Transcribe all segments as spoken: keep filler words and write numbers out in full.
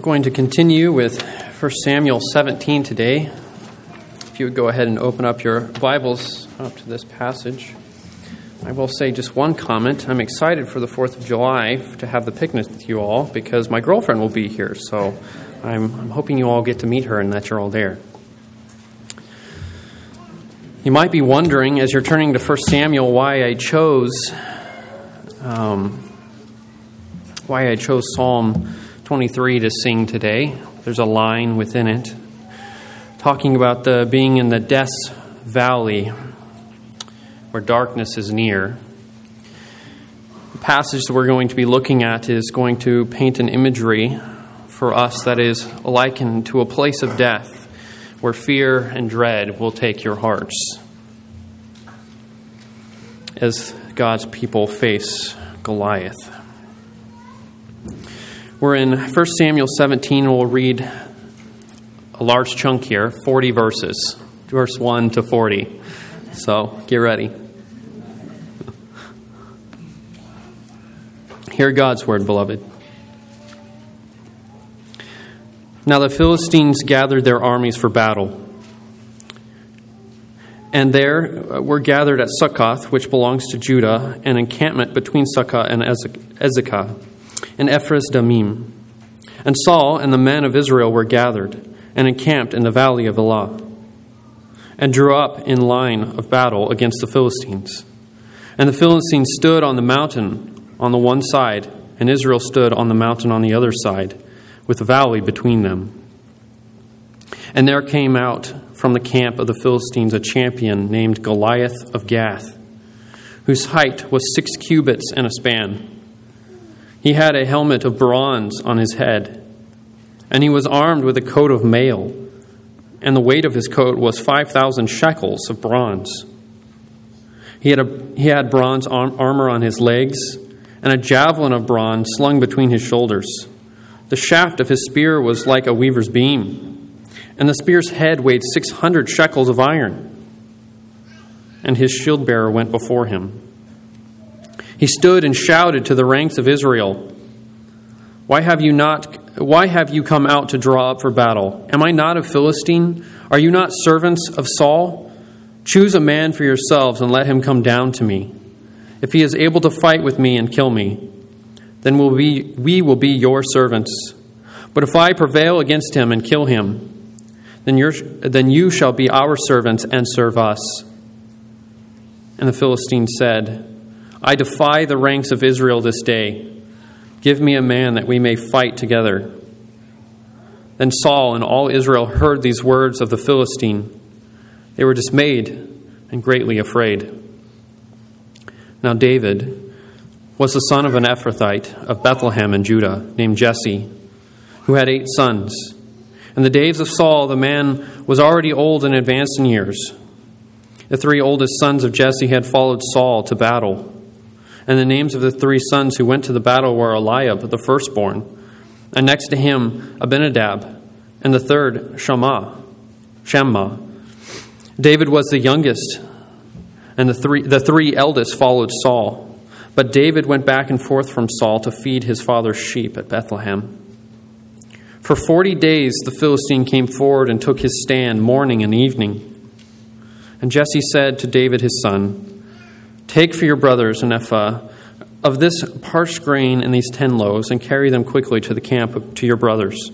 going to continue with First Samuel seventeen today. If you would go ahead and open up your Bibles up to this passage. I will say just one comment. I'm excited for the fourth of July to have the picnic with you all because my girlfriend will be here. So I'm, I'm hoping you all get to meet her and that you're all there. You might be wondering, as you're turning to First Samuel, why I chose um, why I chose Psalm twenty-three to sing today. There's a line within it talking about the being in the Death's Valley where darkness is near. The passage that we're going to be looking at is going to paint an imagery for us that is likened to a place of death where fear and dread will take your hearts as God's people face Goliath. We're in First Samuel seventeen, and we'll read a large chunk here, forty verses, verse one to forty. So get ready. Hear God's word, beloved. Now the Philistines gathered their armies for battle. And there were gathered at Succoth, which belongs to Judah, an encampment between Succoth and Ezekah, and Ephras-Damim. And Saul and the men of Israel were gathered, and encamped in the valley of Elah, and drew up in line of battle against the Philistines. And the Philistines stood on the mountain on the one side, and Israel stood on the mountain on the other side, with a valley between them. And there came out from the camp of the Philistines a champion named Goliath of Gath, whose height was six cubits and a span. He had a helmet of bronze on his head, and he was armed with a coat of mail, and the weight of his coat was five thousand shekels of bronze. He had a, he had bronze arm, armor on his legs, and a javelin of bronze slung between his shoulders. The shaft of his spear was like a weaver's beam, and the spear's head weighed six hundred shekels of iron. And his shield bearer went before him. He stood and shouted to the ranks of Israel, Why have you not? Why have you come out to draw up for battle? Am I not a Philistine? Are you not servants of Saul? Choose a man for yourselves and let him come down to me. If he is able to fight with me and kill me, then we'll be, we will be your servants. But if I prevail against him and kill him, then, you're, then you shall be our servants and serve us. And the Philistine said, I defy the ranks of Israel this day. Give me a man that we may fight together. Then Saul and all Israel heard these words of the Philistine. They were dismayed and greatly afraid. Now David was the son of an Ephrathite of Bethlehem in Judah, named Jesse, who had eight sons. In the days of Saul, the man was already old and advanced in years. The three oldest sons of Jesse had followed Saul to battle. And the names of the three sons who went to the battle were Eliab, the firstborn, and next to him Abinadab, and the third Shammah. Shammah. David was the youngest, and the three the three eldest followed Saul. But David went back and forth from Saul to feed his father's sheep at Bethlehem. For forty days the Philistine came forward and took his stand morning and evening. And Jesse said to David his son, Take for your brothers an ephah of this parched grain and these ten loaves, and carry them quickly to the camp of, to your brothers.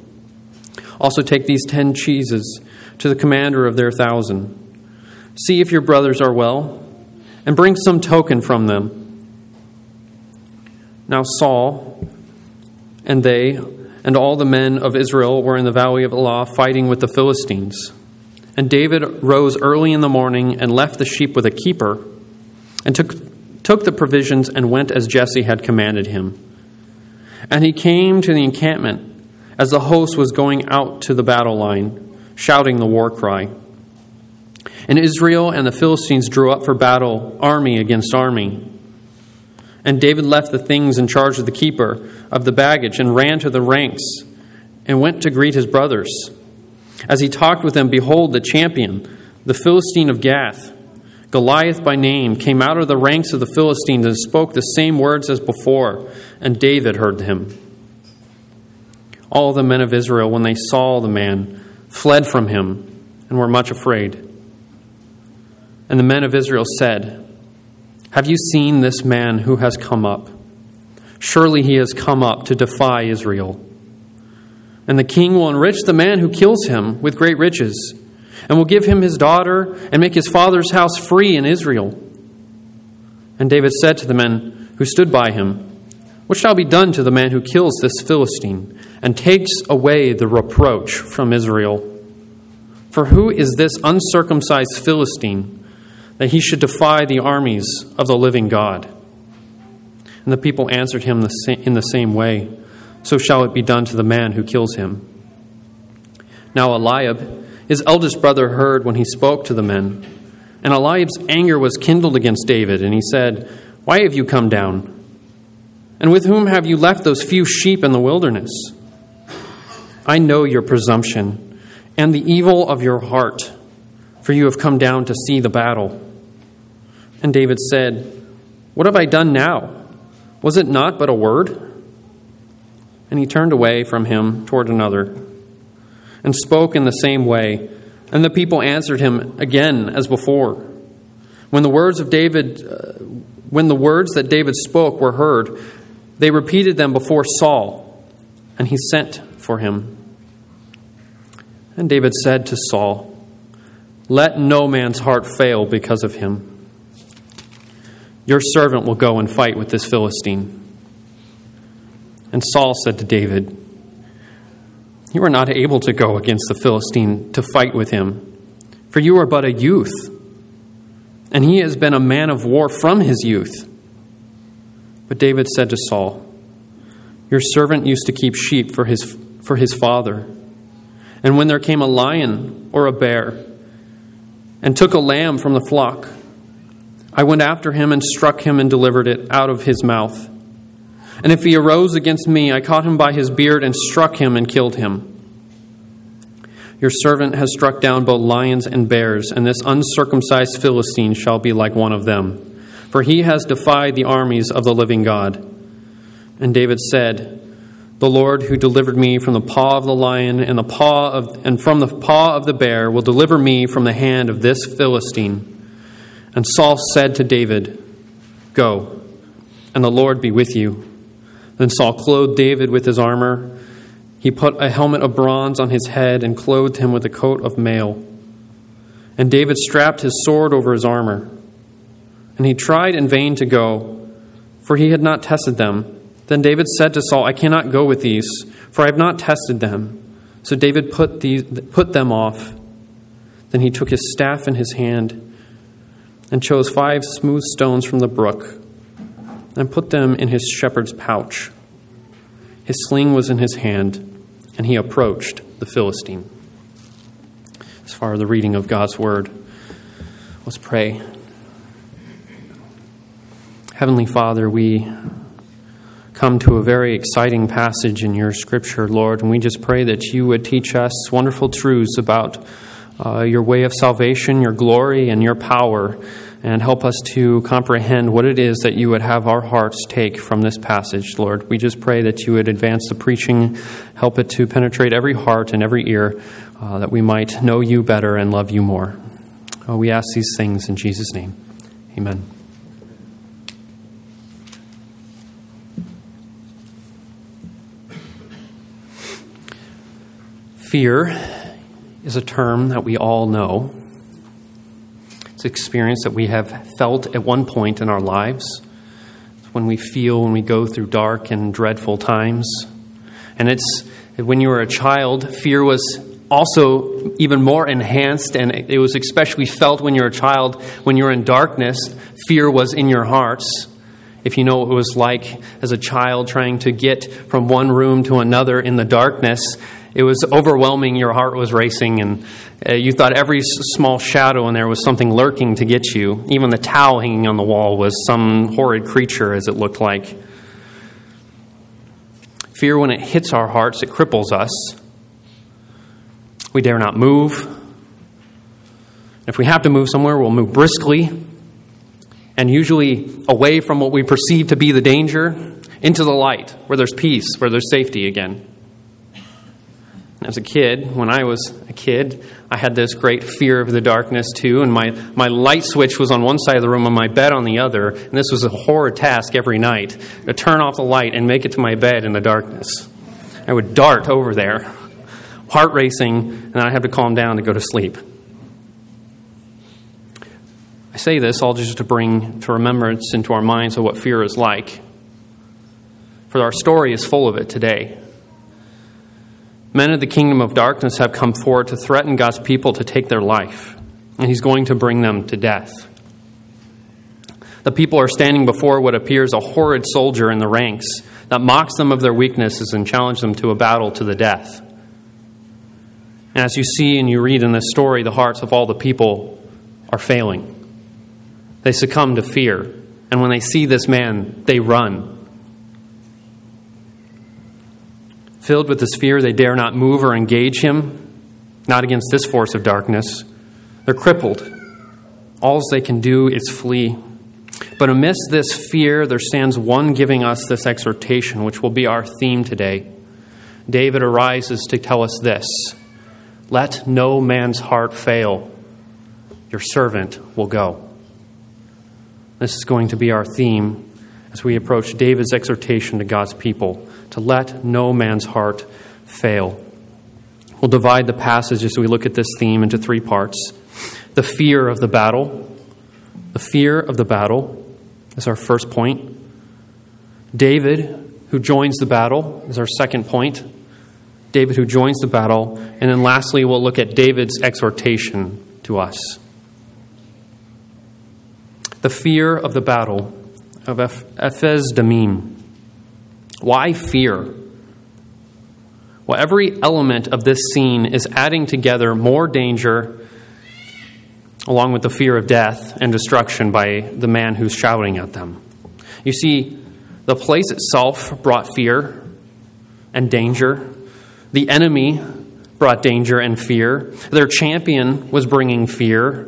Also take these ten cheeses to the commander of their thousand. See if your brothers are well, and bring some token from them. Now Saul and they and all the men of Israel were in the valley of Elah fighting with the Philistines. And David rose early in the morning and left the sheep with a keeper, and took took the provisions and went as Jesse had commanded him. And he came to the encampment as the host was going out to the battle line, shouting the war cry. And Israel and the Philistines drew up for battle, army against army. And David left the things in charge of the keeper of the baggage and ran to the ranks and went to greet his brothers. As he talked with them, behold, the champion, the Philistine of Gath, Goliath by name, came out of the ranks of the Philistines and spoke the same words as before, and David heard him. All the men of Israel, when they saw the man, fled from him and were much afraid. And the men of Israel said, "Have you seen this man who has come up? Surely he has come up to defy Israel. And the king will enrich the man who kills him with great riches, and will give him his daughter and make his father's house free in Israel." And David said to the men who stood by him, "What shall be done to the man who kills this Philistine and takes away the reproach from Israel? For who is this uncircumcised Philistine that he should defy the armies of the living God?" And the people answered him in the same way, "So shall it be done to the man who kills him." Now Eliab, his eldest brother, heard when he spoke to the men. And Eliab's anger was kindled against David, and he said, "Why have you come down? And with whom have you left those few sheep in the wilderness? I know your presumption and the evil of your heart, for you have come down to see the battle." And David said, "What have I done now? Was it not but a word?" And he turned away from him toward another, and spoke in the same way. And the people answered him again as before. When the words of David, uh, when the words that David spoke were heard, they repeated them before Saul, and he sent for him. And David said to Saul, "Let no man's heart fail because of him. Your servant will go and fight with this Philistine." And Saul said to David, "You are not able to go against the Philistine to fight with him, for you are but a youth, and he has been a man of war from his youth." But David said to Saul, "Your servant used to keep sheep for his for his father, and when there came a lion or a bear and took a lamb from the flock, I went after him and struck him and delivered it out of his mouth. And if he arose against me, I caught him by his beard and struck him and killed him. Your servant has struck down both lions and bears, and this uncircumcised Philistine shall be like one of them, for he has defied the armies of the living God." And David said, "The Lord who delivered me from the paw of the lion and the paw of and from the paw of the bear will deliver me from the hand of this Philistine." And Saul said to David, "Go, and the Lord be with you." Then Saul clothed David with his armor. He put a helmet of bronze on his head and clothed him with a coat of mail. And David strapped his sword over his armor. And he tried in vain to go, for he had not tested them. Then David said to Saul, "I cannot go with these, for I have not tested them." So David put these, put them off. Then he took his staff in his hand and chose five smooth stones from the brook and put them in his shepherd's pouch. His sling was in his hand, and he approached the Philistine. As far as the reading of God's word, let's pray. Heavenly Father, we come to a very exciting passage in your scripture, Lord, and we just pray that you would teach us wonderful truths about uh, your way of salvation, your glory, and your power, and help us to comprehend what it is that you would have our hearts take from this passage, Lord. We just pray that you would advance the preaching, help it to penetrate every heart and every ear, uh, that we might know you better and love you more. Uh, we ask these things in Jesus' name. Amen. Fear is a term that we all know. It's an experience that we have felt at one point in our lives. It's when we feel when we go through dark and dreadful times. And it's when you were a child, fear was also even more enhanced, and it was especially felt when you were a child. When you were in darkness, fear was in your hearts. If you know what it was like as a child trying to get from one room to another in the darkness, it was overwhelming. Your heart was racing, and uh, you thought every small shadow in there was something lurking to get you. Even the towel hanging on the wall was some horrid creature, as it looked like. Fear, when it hits our hearts, it cripples us. We dare not move. If we have to move somewhere, we'll move briskly, and usually away from what we perceive to be the danger, into the light, where there's peace, where there's safety again. As a kid, when I was a kid, I had this great fear of the darkness too, and my, my light switch was on one side of the room and my bed on the other, and this was a horrid task every night, to turn off the light and make it to my bed in the darkness. I would dart over there, heart racing, and I'd have to calm down to go to sleep. I say this all just to bring to remembrance into our minds of what fear is like. For our story is full of it today. Men of the kingdom of darkness have come forward to threaten God's people to take their life, and he's going to bring them to death. The people are standing before what appears a horrid soldier in the ranks that mocks them of their weaknesses and challenges them to a battle to the death. And as you see and you read in this story, the hearts of all the people are failing. They succumb to fear, and when they see this man, they run. Filled with this fear, they dare not move or engage him, not against this force of darkness. They're crippled. All they can do is flee. But amidst this fear, there stands one giving us this exhortation, which will be our theme today. David arises to tell us this: let no man's heart fail. Your servant will go. This is going to be our theme as we approach David's exhortation to God's people, to let no man's heart fail. We'll divide the passage as we look at this theme into three parts. The fear of the battle. The fear of the battle is our first point. David, who joins the battle, is our second point. David, who joins the battle. And then lastly, we'll look at David's exhortation to us. The fear of the battle of Ephes Damim. Why fear? Well, every element of this scene is adding together more danger, along with the fear of death and destruction by the man who's shouting at them. You see, the place itself brought fear and danger. The enemy brought danger and fear. Their champion was bringing fear.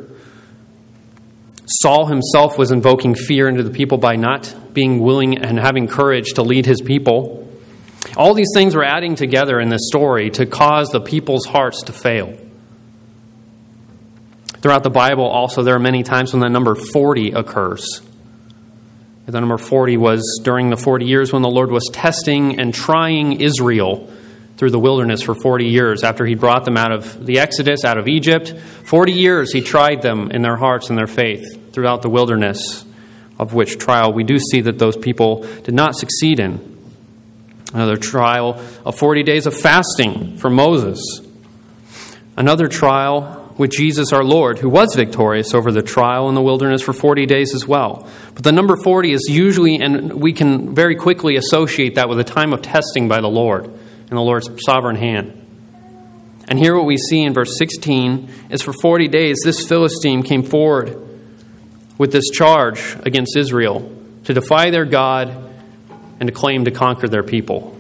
Saul himself was invoking fear into the people by not being willing and having courage to lead his people. All these things were adding together in this story to cause the people's hearts to fail. Throughout the Bible, also, there are many times when the number forty occurs. The number forty was during the forty years when the Lord was testing and trying Israel through the wilderness for forty years after he brought them out of the Exodus, out of Egypt. forty years he tried them in their hearts and their faith throughout the wilderness, of which trial we do see that those people did not succeed in. Another trial of forty days of fasting for Moses. Another trial with Jesus our Lord, who was victorious over the trial in the wilderness for forty days as well. But the number forty is usually, and we can very quickly associate that with a time of testing by the Lord and the Lord's sovereign hand. And here what we see in verse sixteen is for forty days this Philistine came forward with this charge against Israel to defy their God and to claim to conquer their people.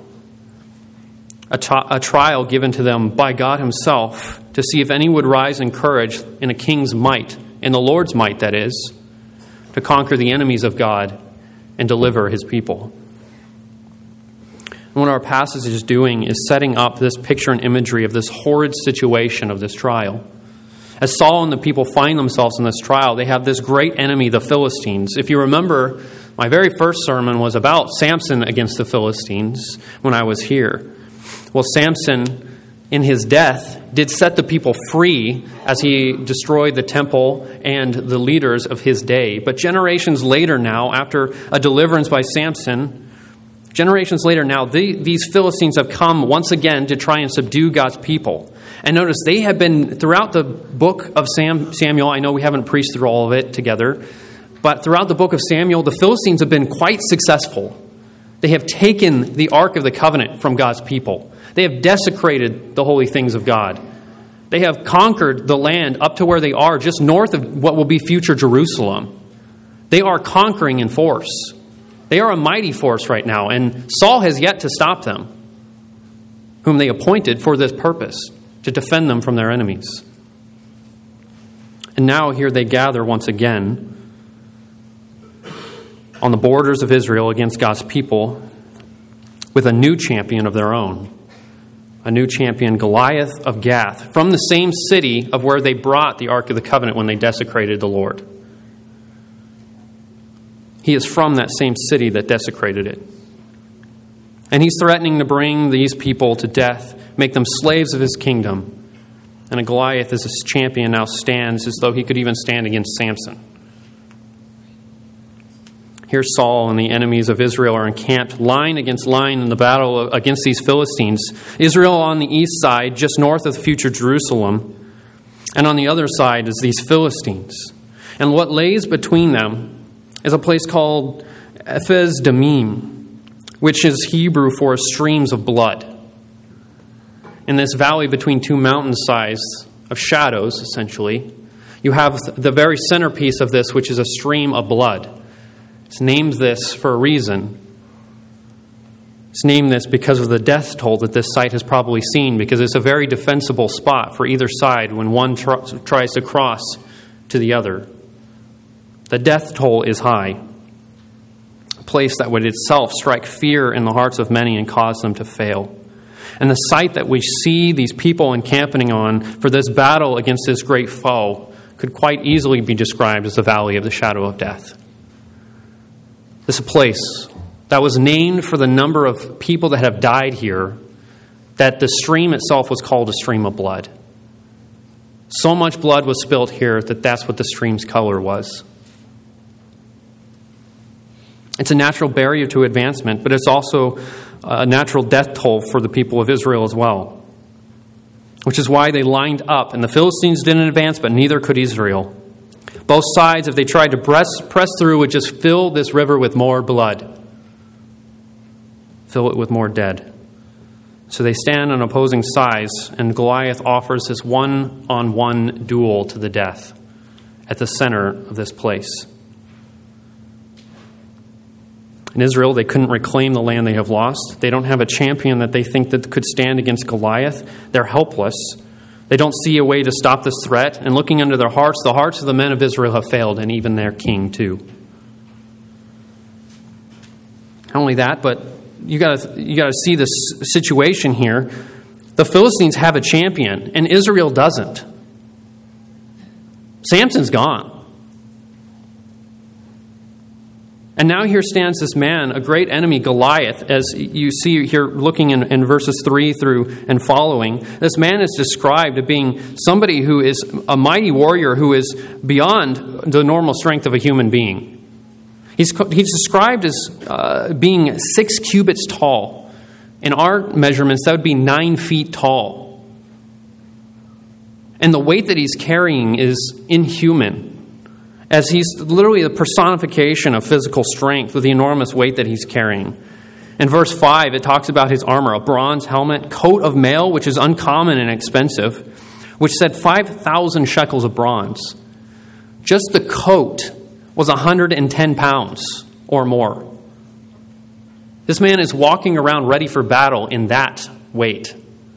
A, t- a trial given to them by God himself to see if any would rise in courage in a king's might, in the Lord's might, that is, to conquer the enemies of God and deliver his people. And what our passage is doing is setting up this picture and imagery of this horrid situation of this trial. As Saul and the people find themselves in this trial, they have this great enemy, the Philistines. If you remember, my very first sermon was about Samson against the Philistines when I was here. Well, Samson, in his death, did set the people free as he destroyed the temple and the leaders of his day. But generations later now, after a deliverance by Samson, generations later now, the, these Philistines have come once again to try and subdue God's people. And notice, they have been, throughout the book of Sam, Samuel, I know we haven't preached through all of it together, but throughout the book of Samuel, the Philistines have been quite successful. They have taken the Ark of the Covenant from God's people. They have desecrated the holy things of God. They have conquered the land up to where they are, just north of what will be future Jerusalem. They are conquering in force. They are a mighty force right now, and Saul has yet to stop them, whom they appointed for this purpose, to defend them from their enemies. And now here they gather once again on the borders of Israel against God's people with a new champion of their own, a new champion, Goliath of Gath, from the same city of where they brought the Ark of the Covenant when they desecrated the Lord. He is from that same city that desecrated it. And he's threatening to bring these people to death, make them slaves of his kingdom. And a Goliath as his champion now stands as though he could even stand against Samson. Here Saul and the enemies of Israel are encamped line against line in the battle against these Philistines. Israel on the east side, just north of the future Jerusalem. And on the other side is these Philistines. And what lays between them is a place called Ephes Damim, which is Hebrew for streams of blood. In this valley between two mountainsides of shadows, essentially, you have the very centerpiece of this, which is a stream of blood. It's named this for a reason. It's named this because of the death toll that this site has probably seen, because it's a very defensible spot for either side when one tr- tries to cross to the other. The death toll is high, a place that would itself strike fear in the hearts of many and cause them to fail. And the site that we see these people encamping on for this battle against this great foe could quite easily be described as the Valley of the Shadow of Death. This is a place that was named for the number of people that have died here, that the stream itself was called a stream of blood. So much blood was spilled here that that's what the stream's color was. It's a natural barrier to advancement, but it's also a natural death toll for the people of Israel as well, which is why they lined up, and the Philistines didn't advance, but neither could Israel. Both sides, if they tried to press, press through, would just fill this river with more blood, fill it with more dead. So they stand on opposing sides, and Goliath offers this one-on-one duel to the death at the center of this place. In Israel, they couldn't reclaim the land they have lost. They don't have a champion that they think that could stand against Goliath. They're helpless. They don't see a way to stop this threat. And looking into their hearts, the hearts of the men of Israel have failed, and even their king too. Not only that, but you got you got to see this situation here. The Philistines have a champion, and Israel doesn't. Samson's gone. And now here stands this man, a great enemy, Goliath, as you see here looking in, in verses three through and following. This man is described as being somebody who is a mighty warrior who is beyond the normal strength of a human being. He's, he's described as uh, being six cubits tall. In our measurements, that would be nine feet tall. And the weight that he's carrying is inhuman, as he's literally the personification of physical strength with the enormous weight that he's carrying. In verse five, it talks about his armor, a bronze helmet, coat of mail, which is uncommon and expensive, which said five thousand shekels of bronze. Just the coat was one hundred ten pounds or more. This man is walking around ready for battle in that weight.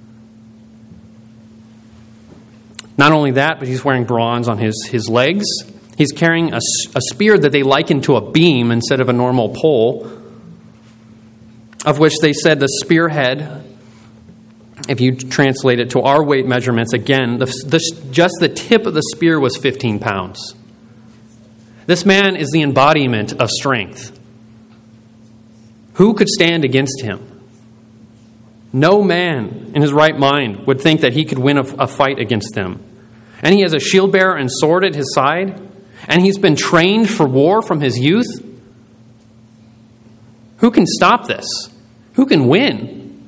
Not only that, but he's wearing bronze on his, his legs. He's carrying a, a spear that they likened to a beam instead of a normal pole, of which they said the spearhead, if you translate it to our weight measurements, again, the, the, just the tip of the spear was fifteen pounds. This man is the embodiment of strength. Who could stand against him? No man in his right mind would think that he could win a, a fight against him. And he has a shield bearer and sword at his side. And he's been trained for war from his youth. Who can stop this? Who can win?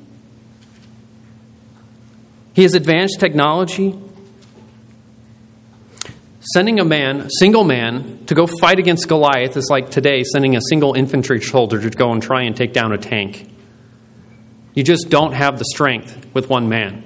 He has advanced technology. Sending a man, a single man, to go fight against Goliath is like today sending a single infantry soldier to go and try and take down a tank. You just don't have the strength with one man.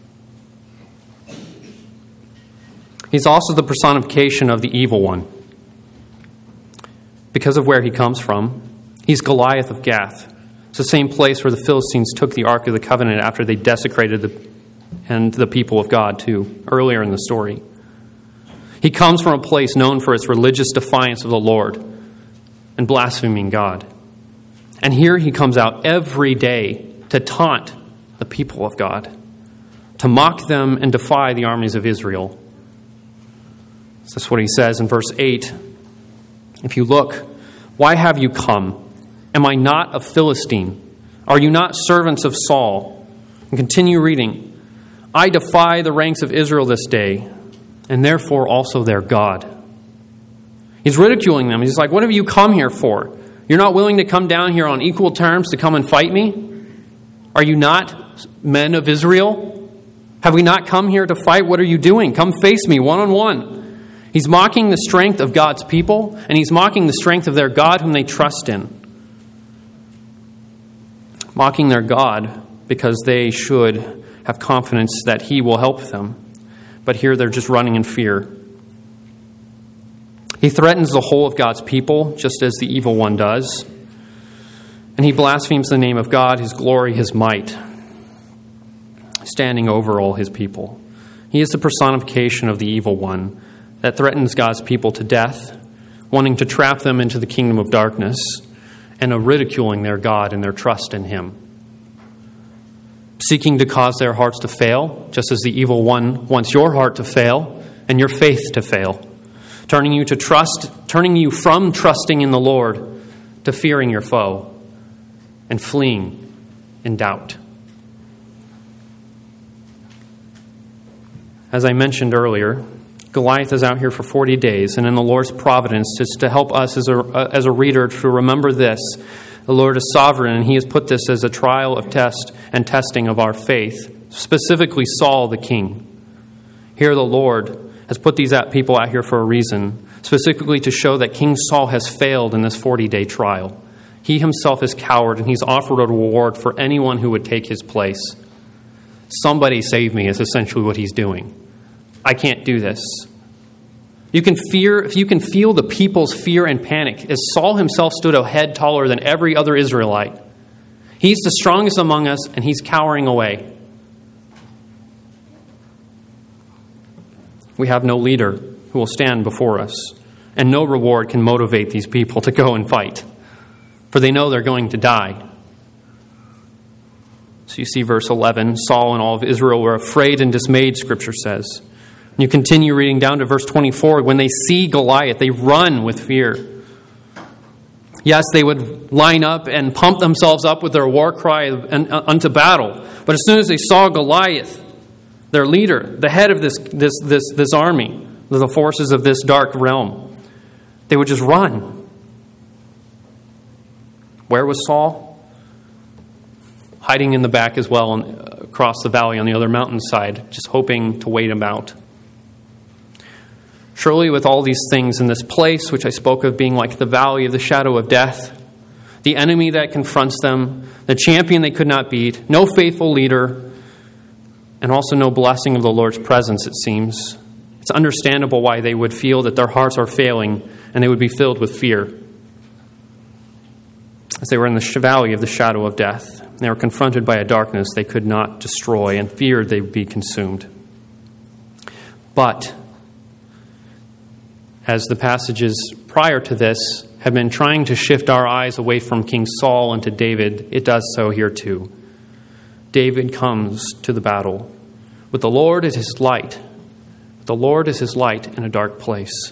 He's also the personification of the evil one. Because of where he comes from, he's Goliath of Gath. It's the same place where the Philistines took the Ark of the Covenant after they desecrated the, and the people of God too, earlier in the story. He comes from a place known for its religious defiance of the Lord and blaspheming God. And here he comes out every day to taunt the people of God. to mock them and defy the armies of Israel. That's what he says in verse eight. If you look, why have you come? Am I not a Philistine? Are you not servants of Saul? And continue reading. I defy the ranks of Israel this day, and therefore also their God. He's ridiculing them. He's like, what have you come here for? You're not willing to come down here on equal terms to come and fight me? Are you not men of Israel? Have we not come here to fight? What are you doing? Come face me one-on-one. He's mocking the strength of God's people, and he's mocking the strength of their God whom they trust in. Mocking their God because they should have confidence that he will help them. But here they're just running in fear. He threatens the whole of God's people, just as the evil one does. And he blasphemes the name of God, his glory, his might, standing over all his people. He is the personification of the evil one that threatens God's people to death, wanting to trap them into the kingdom of darkness, and of ridiculing their God and their trust in him. Seeking to cause their hearts to fail, just as the evil one wants your heart to fail and your faith to fail. Turning you to trust, turning you from trusting in the Lord to fearing your foe and fleeing in doubt. As I mentioned earlier, Goliath is out here for forty days, and in the Lord's providence, just to help us as a, as a reader to remember this, the Lord is sovereign, and he has put this as a trial of test and testing of our faith, specifically Saul the king. Here the Lord has put these people out here for a reason, specifically to show that King Saul has failed in this forty-day trial. He himself is coward, and he's offered a reward for anyone who would take his place. Somebody save me is essentially what he's doing. I can't do this. You can fear, if you can feel the people's fear and panic, as Saul himself stood a head taller than every other Israelite. He's the strongest among us, and he's cowering away. We have no leader who will stand before us, and no reward can motivate these people to go and fight, for they know they're going to die. So you see verse eleven, Saul and all of Israel were afraid and dismayed, Scripture says. And you continue reading down to verse twenty-four. When they see Goliath, they run with fear. Yes, they would line up and pump themselves up with their war cry unto battle. But as soon as they saw Goliath, their leader, the head of this, this, this, this army, the forces of this dark realm, they would just run. Where was Saul? Hiding in the back as well, and across the valley on the other mountainside, just hoping to wait him out. Surely with all these things in this place, which I spoke of being like the valley of the shadow of death, the enemy that confronts them, the champion they could not beat, no faithful leader, and also no blessing of the Lord's presence, it seems. It's understandable why they would feel that their hearts are failing and they would be filled with fear. As they were in the valley of the shadow of death, they were confronted by a darkness they could not destroy and feared they would be consumed. But as the passages prior to this have been trying to shift our eyes away from King Saul and to David, it does so here too. David comes to the battle. With the Lord as his light. The Lord is his light in a dark place.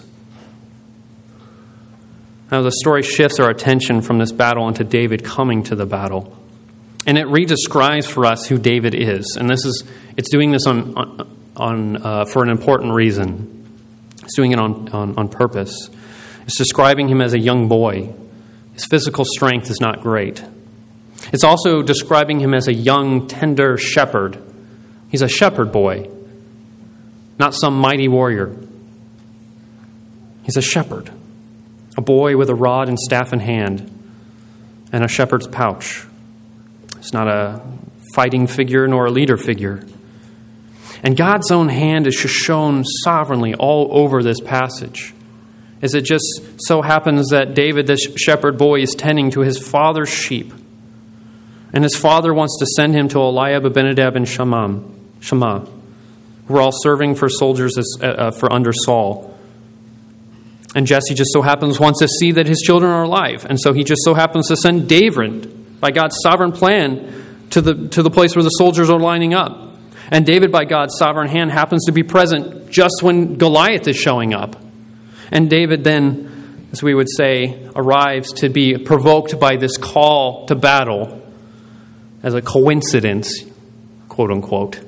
Now the story shifts our attention from this battle into David coming to the battle. And it redescribes for us who David is. And this is it's doing this on on, on uh, for an important reason. It's doing it on, on, on purpose. It's describing him as a young boy. His physical strength is not great. It's also describing him as a young, tender shepherd. He's a shepherd boy, not some mighty warrior. He's a shepherd, a boy with a rod and staff in hand and a shepherd's pouch. It's not a fighting figure nor a leader figure. And God's own hand is just shown sovereignly all over this passage. As it just so happens that David, this shepherd boy, is tending to his father's sheep. And his father wants to send him to Eliab, Abinadab, and Shammah, Shammah, who are all serving for soldiers as, uh, for under Saul. And Jesse just so happens wants to see that his children are alive. And so he just so happens to send David, by God's sovereign plan, to the to the place where the soldiers are lining up. And David, by God's sovereign hand, happens to be present just when Goliath is showing up. And David then, as we would say, arrives to be provoked by this call to battle as a coincidence, quote unquote.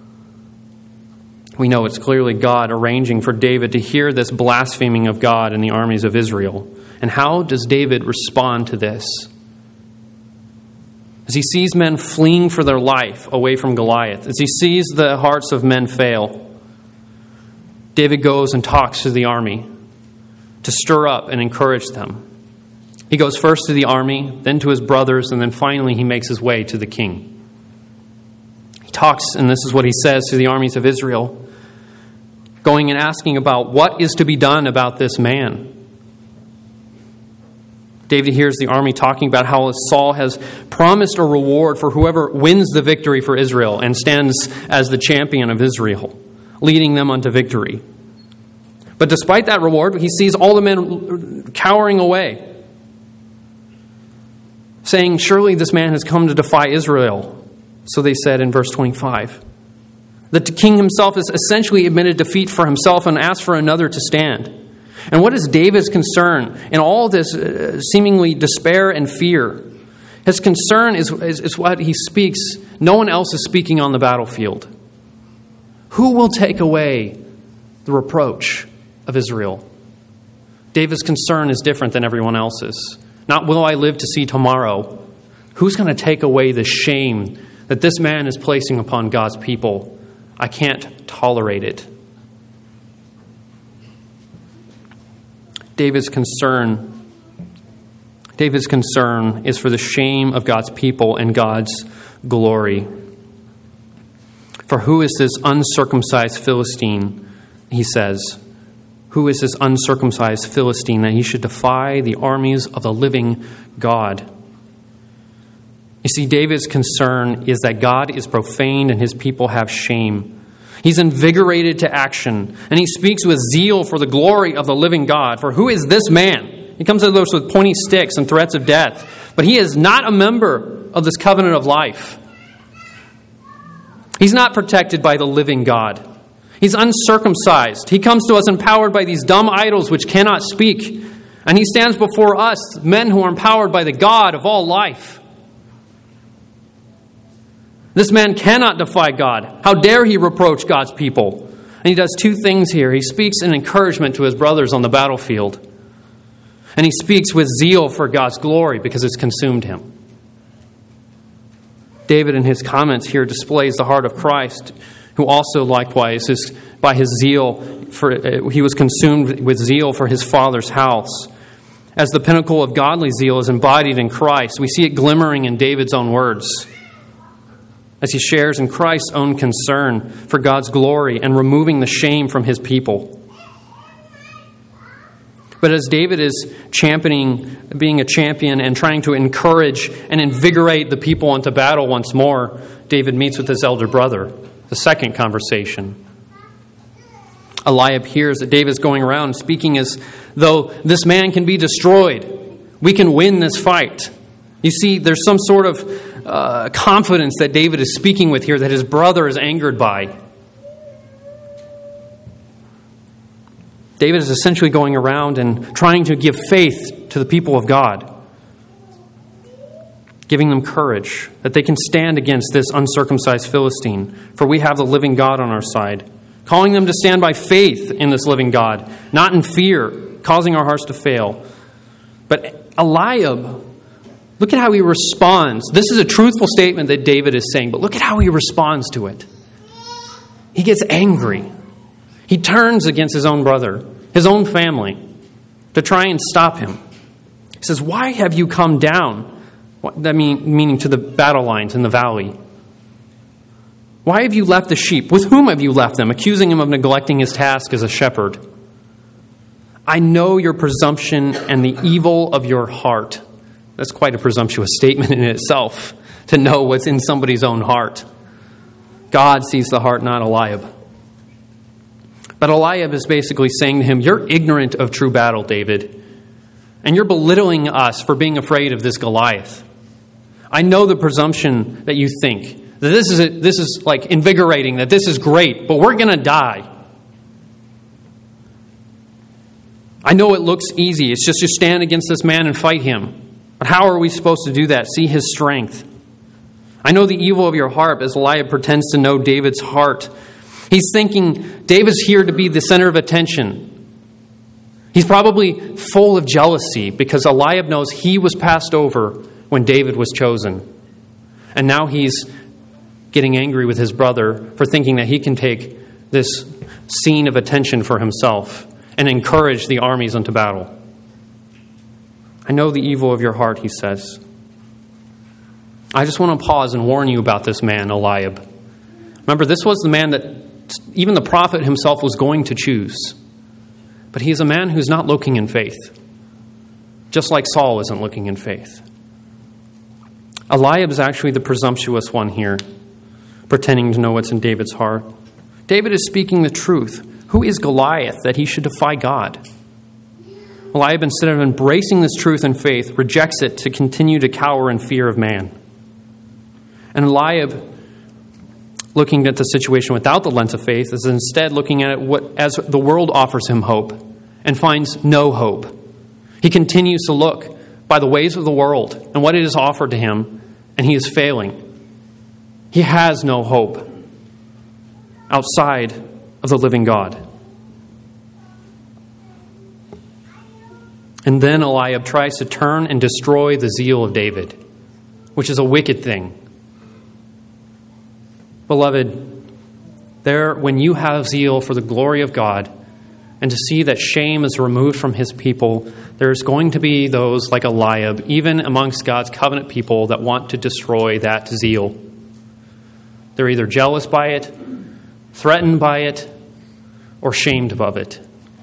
We know it's clearly God arranging for David to hear this blaspheming of God in the armies of Israel. And how does David respond to this? As he sees men fleeing for their life away from Goliath, as he sees the hearts of men fail, David goes and talks to the army to stir up and encourage them. He goes first to the army, then to his brothers, and then finally he makes his way to the king. He talks, and this is what he says to the armies of Israel, going and asking about what is to be done about this man. David hears the army talking about how Saul has promised a reward for whoever wins the victory for Israel and stands as the champion of Israel, leading them unto victory. But despite that reward, he sees all the men cowering away, saying, surely this man has come to defy Israel. So they said in verse twenty-five. The king himself has essentially admitted defeat for himself and asked for another to stand. And what is David's concern in all this uh, seemingly despair and fear? His concern is, is, is what he speaks. No one else is speaking on the battlefield. Who will take away the reproach of Israel? David's concern is different than everyone else's. Not will I live to see tomorrow. Who's going to take away the shame that this man is placing upon God's people? I can't tolerate it. David's concern, David's concern is for the shame of God's people and God's glory. For who is this uncircumcised Philistine, he says, who is this uncircumcised Philistine that he should defy the armies of the living God? You see, David's concern is that God is profaned and his people have shame. He's invigorated to action, and he speaks with zeal for the glory of the living God. For who is this man? He comes to those with pointy sticks and threats of death, but he is not a member of this covenant of life. He's not protected by the living God. He's uncircumcised. He comes to us empowered by these dumb idols which cannot speak, and he stands before us, men who are empowered by the God of all life. This man cannot defy God. How dare he reproach God's people? And he does two things here. He speaks in encouragement to his brothers on the battlefield. And he speaks with zeal for God's glory because it's consumed him. David in his comments here displays the heart of Christ, who also likewise is by his zeal, for he was consumed with zeal for his Father's house. As the pinnacle of godly zeal is embodied in Christ, we see it glimmering in David's own words, as he shares in Christ's own concern for God's glory and removing the shame from his people. But as David is championing, being a champion and trying to encourage and invigorate the people into battle once more, David meets with his elder brother, the second conversation. Eliab hears that David is going around speaking as though this man can be destroyed. We can win this fight. You see, there's some sort of uh, confidence that David is speaking with here that his brother is angered by. David is essentially going around and trying to give faith to the people of God, giving them courage that they can stand against this uncircumcised Philistine, for we have the living God on our side, calling them to stand by faith in this living God, not in fear, causing our hearts to fail. But Eliab, look at how he responds. This is a truthful statement that David is saying, but look at how he responds to it. He gets angry. He turns against his own brother, his own family, to try and stop him. He says, why have you come down? That mean, meaning to the battle lines in the valley. Why have you left the sheep? With whom have you left them? Accusing him of neglecting his task as a shepherd. I know your presumption and the evil of your heart. That's quite a presumptuous statement in itself, to know what's in somebody's own heart. God sees the heart, not Eliab. But Eliab is basically saying to him, you're ignorant of true battle, David, and you're belittling us for being afraid of this Goliath. I know the presumption that you think, that this is this is like invigorating, that this is great, but we're going to die. I know it looks easy. It's just to stand against this man and fight him. But how are we supposed to do that? See his strength. I know the evil of your heart, as Eliab pretends to know David's heart. He's thinking David's here to be the center of attention. He's probably full of jealousy because Eliab knows he was passed over when David was chosen. And now he's getting angry with his brother for thinking that he can take this scene of attention for himself and encourage the armies into battle. I know the evil of your heart, he says. I just want to pause and warn you about this man, Eliab. Remember, this was the man that even the prophet himself was going to choose. But he is a man who's not looking in faith, just like Saul isn't looking in faith. Eliab is actually the presumptuous one here, pretending to know what's in David's heart. David is speaking the truth. Who is Goliath that he should defy God? Eliab, instead of embracing this truth and faith, rejects it to continue to cower in fear of man. And Eliab, looking at the situation without the lens of faith, is instead looking at it what, as the world offers him hope and finds no hope. He continues to look by the ways of the world and what it is offered to him, and he is failing. He has no hope outside of the living God. And then Eliab tries to turn and destroy the zeal of David, which is a wicked thing. Beloved, there, when you have zeal for the glory of God and to see that shame is removed from his people, there's going to be those like Eliab, even amongst God's covenant people, that want to destroy that zeal. They're either jealous by it, threatened by it, or shamed above it.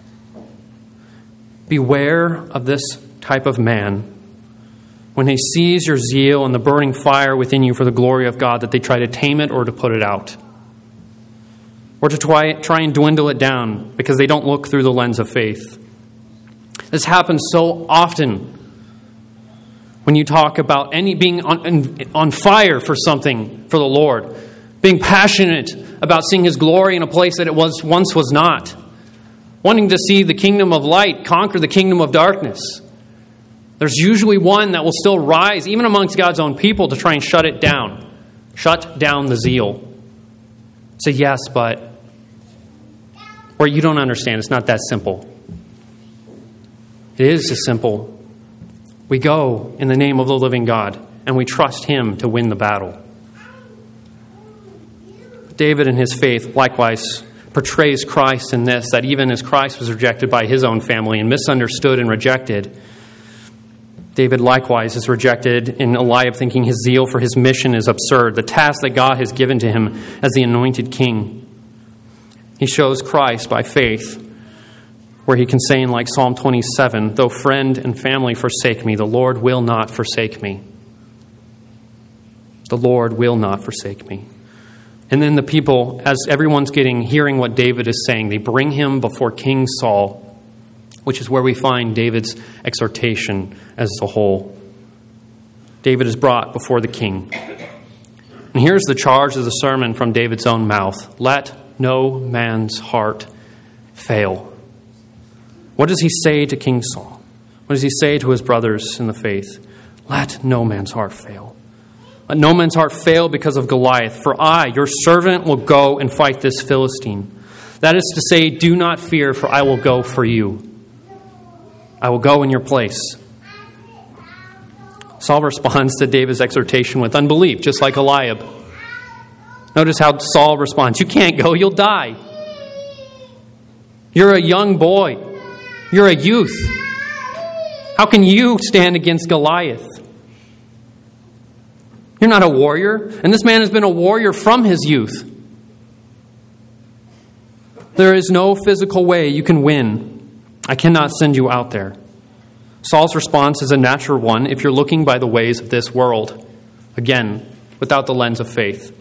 Beware of this type of man when he sees your zeal and the burning fire within you for the glory of God, that they try to tame it or to put it out, or to try, try and dwindle it down because they don't look through the lens of faith. This happens so often when you talk about any being on, on fire for something for the Lord, being passionate about seeing his glory in a place that it was once was not, wanting to see the kingdom of light conquer the kingdom of darkness. There's usually one that will still rise, even amongst God's own people, to try and shut it down. Shut down the zeal. Say, yes, but... Or you don't understand. It's not that simple. It is as simple. We go in the name of the living God, and we trust him to win the battle. David in his faith likewise portrays Christ in this, that even as Christ was rejected by his own family and misunderstood and rejected, David likewise is rejected in Eliab, thinking his zeal for his mission is absurd, the task that God has given to him as the anointed king. He shows Christ by faith, where he can say in like Psalm twenty-seven, though friend and family forsake me, the Lord will not forsake me. The Lord will not forsake me. And then the people, as everyone's getting, hearing what David is saying, they bring him before King Saul, which is where we find David's exhortation as a whole. David is brought before the king. And here's the charge of the sermon from David's own mouth. Let no man's heart fail. What does he say to King Saul? What does he say to his brothers in the faith? Let no man's heart fail. Let no man's heart fail because of Goliath, for I, your servant, will go and fight this Philistine. That is to say, do not fear, for I will go for you. I will go in your place. Saul responds to David's exhortation with unbelief, just like Eliab. Notice how Saul responds. You can't go, you'll die. You're a young boy. You're a youth. How can you stand against Goliath? You're not a warrior, and this man has been a warrior from his youth. There is no physical way you can win. I cannot send you out there. Saul's response is a natural one if you're looking by the ways of this world. Again, without the lens of faith.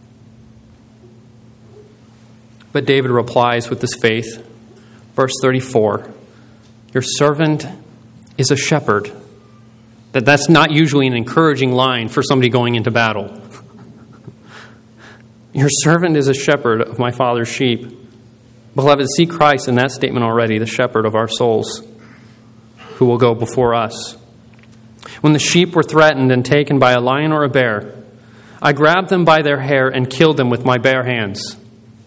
But David replies with this faith. Verse thirty-four, your servant is a shepherd. That that's not usually an encouraging line for somebody going into battle. Your servant is a shepherd of my father's sheep. Beloved, see Christ in that statement already, the shepherd of our souls, who will go before us. When the sheep were threatened and taken by a lion or a bear, I grabbed them by their hair and killed them with my bare hands.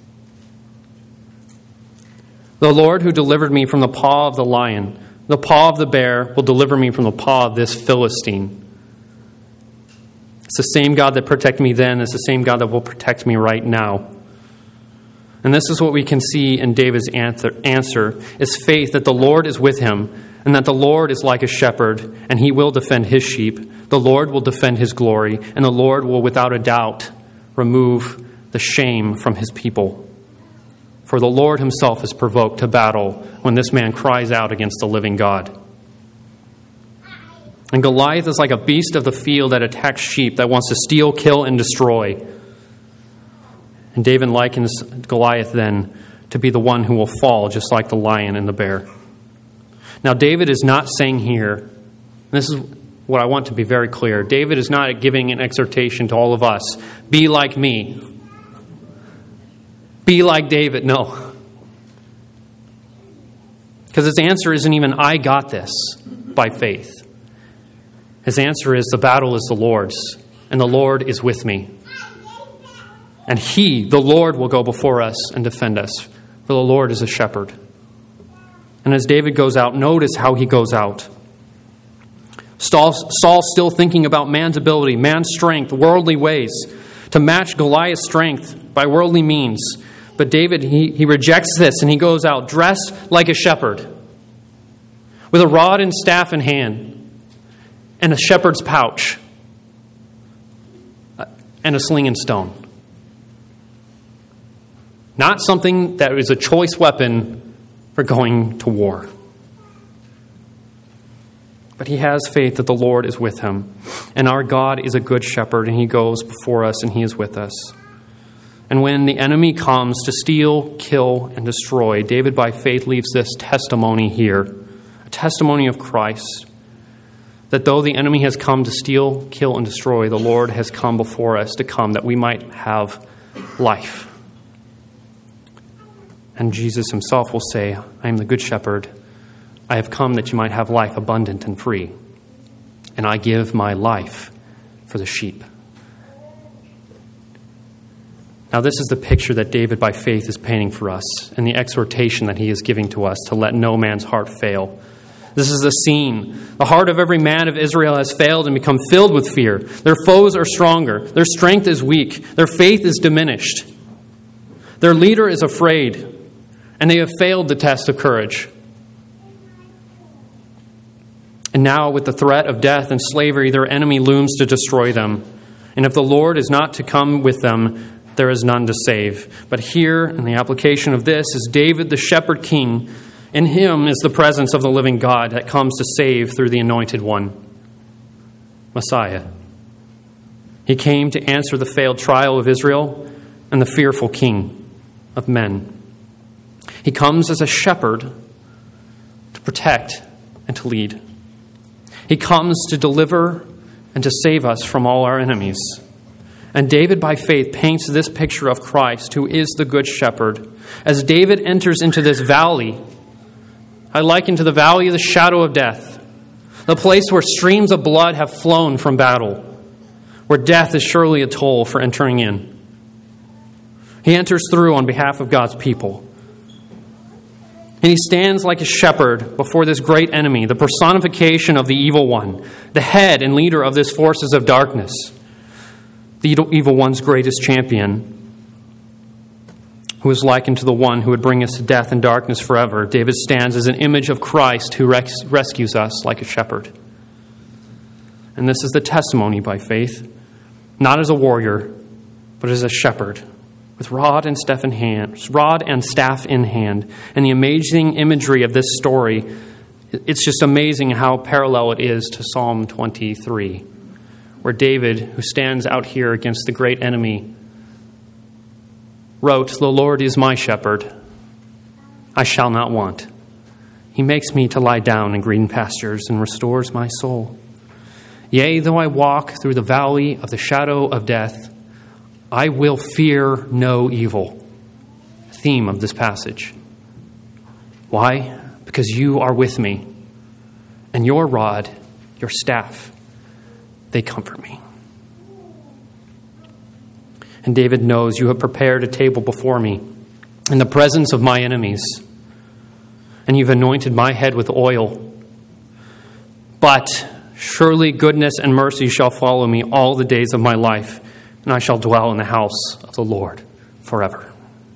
The Lord who delivered me from the paw of the lion, the paw of the bear, will deliver me from the paw of this Philistine. It's the same God that protected me then. It's the same God that will protect me right now. And this is what we can see in David's answer, answer is faith that the Lord is with him and that the Lord is like a shepherd and he will defend his sheep. The Lord will defend his glory, and the Lord will without a doubt remove the shame from his people. For the Lord himself is provoked to battle when this man cries out against the living God. And Goliath is like a beast of the field that attacks sheep, that wants to steal, kill, and destroy. And David likens Goliath then to be the one who will fall, just like the lion and the bear. Now, David is not saying here, this is what I want to be very clear, David is not giving an exhortation to all of us, be like me. Be like David. No. Because his answer isn't even, I got this by faith. His answer is, the battle is the Lord's, and the Lord is with me. And he, the Lord, will go before us and defend us, for the Lord is a shepherd. And as David goes out, notice how he goes out. Saul's still thinking about man's ability, man's strength, worldly ways, to match Goliath's strength by worldly means. But David, he, he rejects this, and he goes out dressed like a shepherd, with a rod and staff in hand, and a shepherd's pouch, and a sling and stone. Not something that is a choice weapon for going to war. But he has faith that the Lord is with him. And our God is a good shepherd, and he goes before us, and he is with us. And when the enemy comes to steal, kill, and destroy, David by faith leaves this testimony here, a testimony of Christ, that though the enemy has come to steal, kill, and destroy, the Lord has come before us to come that we might have life. And Jesus himself will say, I am the good shepherd. I have come that you might have life abundant and free. And I give my life for the sheep. Now, this is the picture that David by faith is painting for us, and the exhortation that he is giving to us to let no man's heart fail. This is the scene. The heart of every man of Israel has failed and become filled with fear. Their foes are stronger. Their strength is weak. Their faith is diminished. Their leader is afraid, and they have failed the test of courage. And now, with the threat of death and slavery, their enemy looms to destroy them. And if the Lord is not to come with them, there is none to save. But here, in the application of this, is David the shepherd king. In him is the presence of the living God that comes to save through the anointed one, Messiah. He came to answer the failed trial of Israel and the fearful king of men. He comes as a shepherd to protect and to lead. He comes to deliver and to save us from all our enemies. And David, by faith, paints this picture of Christ, who is the good shepherd. As David enters into this valley, I liken to the valley of the shadow of death, the place where streams of blood have flown from battle, where death is surely a toll for entering in. He enters through on behalf of God's people. And he stands like a shepherd before this great enemy, the personification of the evil one, the head and leader of these forces of darkness, the evil one's greatest champion, who is likened to the one who would bring us to death and darkness forever. David stands as an image of Christ who res- rescues us like a shepherd. And this is the testimony by faith, not as a warrior, but as a shepherd, with rod and staff in hand, rod and staff in hand. And the amazing imagery of this story, it's just amazing how parallel it is to Psalm twenty-three, where David, who stands out here against the great enemy, wrote, "The Lord is my shepherd, I shall not want. He makes me to lie down in green pastures and restores my soul. Yea, though I walk through the valley of the shadow of death, I will fear no evil. Theme of this passage. Why? Because you are with me, and your rod, your staff, they comfort me. And David knows, you have prepared a table before me in the presence of my enemies, and you've anointed my head with oil. But surely goodness and mercy shall follow me all the days of my life, and I shall dwell in the house of the Lord forever.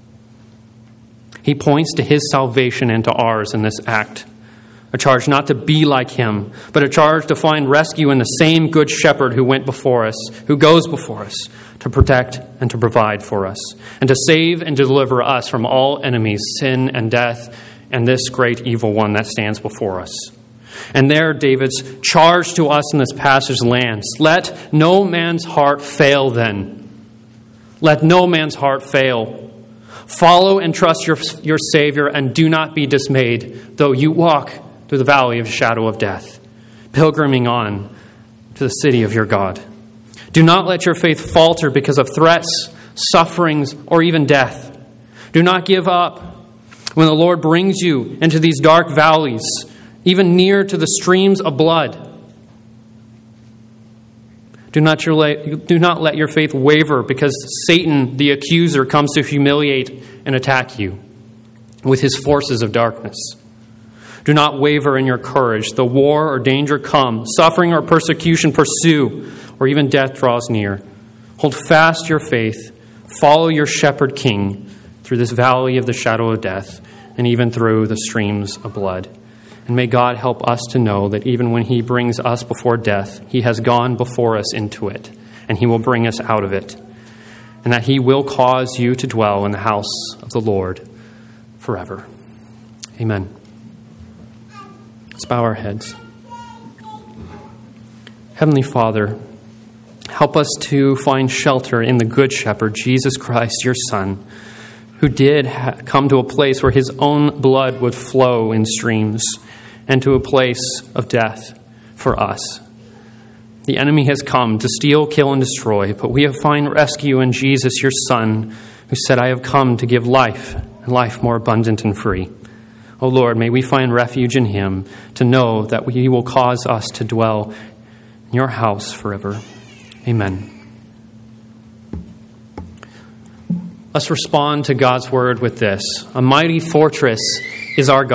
He points to his salvation and to ours in this act. A charge not to be like him, but a charge to find rescue in the same good shepherd who went before us, who goes before us, to protect and to provide for us, and to save and deliver us from all enemies, sin and death, and this great evil one that stands before us. And there David's charge to us in this passage lands. Let no man's heart fail then. Let no man's heart fail. Follow and trust your, your Savior, and do not be dismayed, though you walk through the valley of the shadow of death, pilgriming on to the city of your God. Do not let your faith falter because of threats, sufferings, or even death. Do not give up when the Lord brings you into these dark valleys, even near to the streams of blood. Do not, your, do not let your faith waver because Satan, the accuser, comes to humiliate and attack you with his forces of darkness. Do not waver in your courage. The war or danger come, suffering or persecution pursue, or even death draws near. Hold fast your faith. Follow your shepherd king through this valley of the shadow of death, and even through the streams of blood. And may God help us to know that even when he brings us before death, he has gone before us into it, and he will bring us out of it, and that he will cause you to dwell in the house of the Lord forever. Amen. Let's bow our heads. Heavenly Father, help us to find shelter in the Good Shepherd, Jesus Christ, your Son, who did ha- come to a place where his own blood would flow in streams, and to a place of death for us. The enemy has come to steal, kill, and destroy, but we have found rescue in Jesus, your Son, who said, I have come to give life, and life more abundant and free. O Lord, may we find refuge in him, to know that he will cause us to dwell in your house forever. Amen. Let's respond to God's word with this. A mighty fortress is our God.